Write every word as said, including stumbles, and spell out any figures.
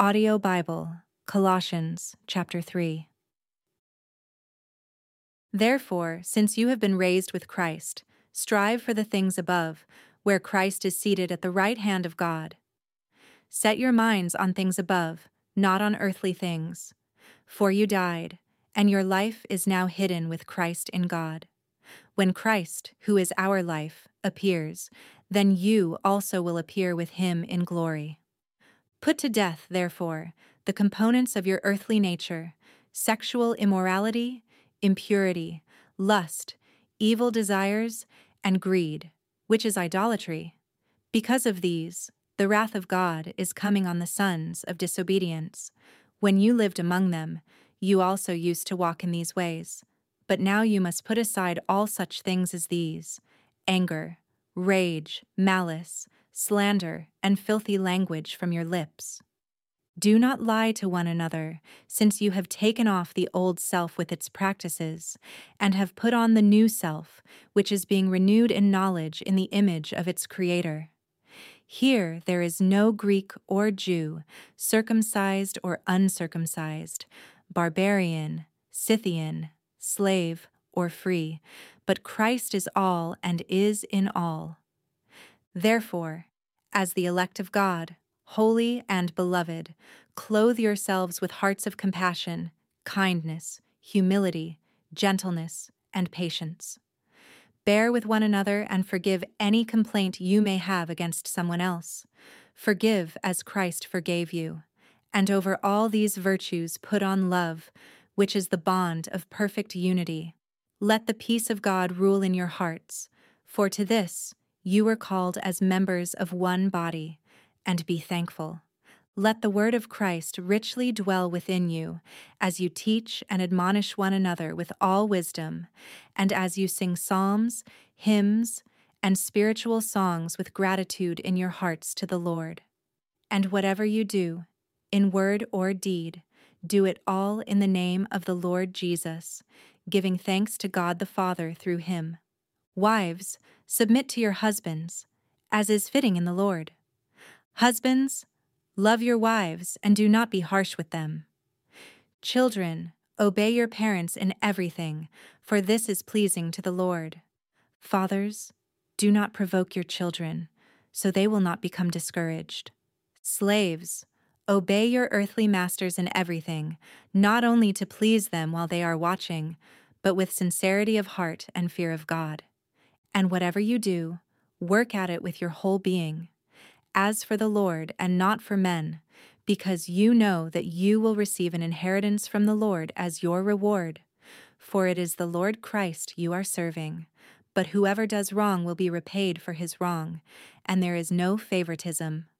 Audio Bible, Colossians chapter three. Therefore, since you have been raised with Christ, strive for the things above, where Christ is seated at the right hand of God. Set your minds on things above, not on earthly things. For you died, and your life is now hidden with Christ in God. When Christ, who is our life, appears, then you also will appear with him in glory. Put to death, therefore, the components of your earthly nature: sexual immorality, impurity, lust, evil desires, and greed, which is idolatry. Because of these, the wrath of God is coming on the sons of disobedience. When you lived among them, you also used to walk in these ways. But now you must put aside all such things as these: anger, rage, malice, slander, and filthy language from your lips. Do not lie to one another, since you have taken off the old self with its practices, and have put on the new self, which is being renewed in knowledge in the image of its Creator. Here there is no Greek or Jew, circumcised or uncircumcised, barbarian, Scythian, slave, or free, but Christ is all and is in all. Therefore, as the elect of God, holy and beloved, clothe yourselves with hearts of compassion, kindness, humility, gentleness, and patience. Bear with one another and forgive any complaint you may have against someone else. Forgive as Christ forgave you. And over all these virtues put on love, which is the bond of perfect unity. Let the peace of God rule in your hearts, for to this you were called as members of one body, and be thankful. Let the word of Christ richly dwell within you, as you teach and admonish one another with all wisdom, and as you sing psalms, hymns, and spiritual songs with gratitude in your hearts to the Lord. And whatever you do, in word or deed, do it all in the name of the Lord Jesus, giving thanks to God the Father through him. Wives, submit to your husbands, as is fitting in the Lord. Husbands, love your wives and do not be harsh with them. Children, obey your parents in everything, for this is pleasing to the Lord. Fathers, do not provoke your children, so they will not become discouraged. Slaves, obey your earthly masters in everything, not only to please them while they are watching, but with sincerity of heart and fear of God. And whatever you do, work at it with your whole being, as for the Lord and not for men, because you know that you will receive an inheritance from the Lord as your reward. For it is the Lord Christ you are serving, but whoever does wrong will be repaid for his wrong, and there is no favoritism.